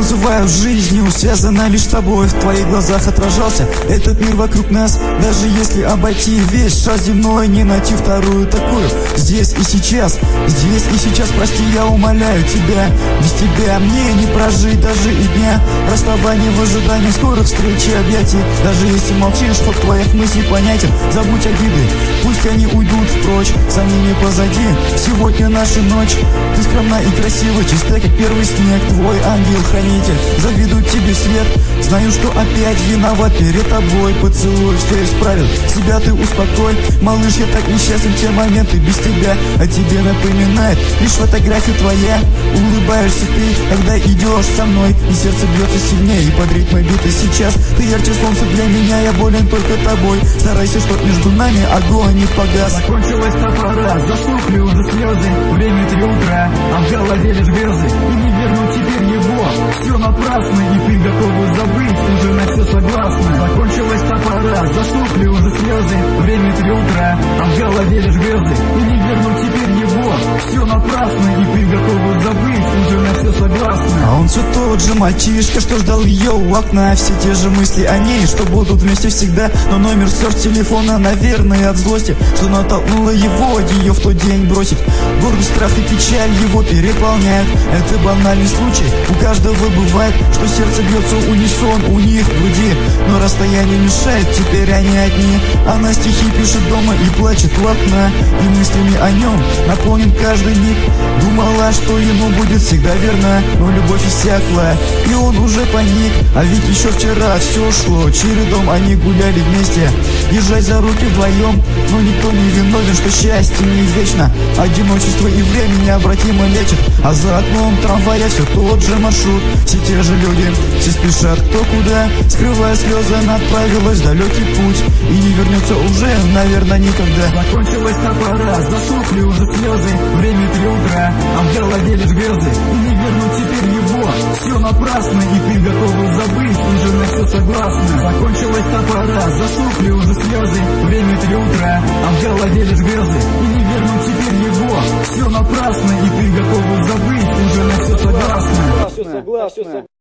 Твоя жизнь связана лишь с тобой. В твоих глазах отражался этот мир вокруг нас. Даже если обойти весь шар земной, не найти вторую такую. Здесь и сейчас, прости, я умоляю тебя. Без тебя мне не прожить даже и дня. Расставание в ожидании скорых встреч и объятий. Даже если молчишь, ход твоих мыслей понятен. Забудь обиды, пусть они уйдут прочь. Сомнения позади, сегодня наша ночь. Ты скромна и красива, чиста как первый снег. Твой ангел-хранитель, завидую тебе свет. Знаю, что опять виноват перед тобой. Поцелуй, все исправил, себя ты успокой. Малыш, я так несчастен, те моменты без тебя. О тебе напоминает лишь фотография твоя. Улыбаешься ты, когда идешь со мной, и сердце бьется сильнее, и под ритмой биты сейчас. Ты ярче солнца для меня, я болен только тобой. Старайся, чтоб между нами огонь не погас. Закончилась та пора, засохли уже слезы. Время 3 утра, а в голове лишь грезы. И не вернуть теперь его, все напрасно. И ты готова забыть, уже на все согласна. Закончилась та пора, засохли уже слезы. Время 3 утра, а в голове лишь грезы. И не вернуть теперь его, все напрасно. И ты готова забыть, уже на все согласна. А он все тот же мальчишка, что ждал ее у окна. Все те же мысли о ней, что будут вместе всегда. Но номер стерт с телефона, наверное, от злости, что натолкнуло его, ее в тот день бросить. Гордость, страх и печаль его переполняют. Это банальный случай, у каждого бывает, что сердце бьется унисон у них в груди. Но расстояние мешает, теперь они одни. Она стихи пишет дома и плачет у окна. И мыслями о нем наполнен каждый миг. Думала, что ему будет всегда верна, но любовь иссякла, и он уже паник. А ведь еще вчера все шло чередом, они гуляли вместе, держась за руки вдвоем. Но никто не виновен, что счастье не вечно. Одиночество и время необратимо лечит. А за окном трамвая все тот же маршрут. Все те же люди, все спешат кто куда. Скрывая слезы, она отправилась в далекий путь. И не вернется уже, наверное, никогда. Закончилась та пора, засохли уже слезы. Время 3 утра, а в голове лишь грезы. И не вернуть теперь его, все напрасно. И ты готова забыть, уже на все согласна. Закончилась та пора, засохли уже слезы. Время 3 утра, а в голове лишь грезы. И не вернуть теперь его, все напрасно. И ты готова забыть, уже на все согласна.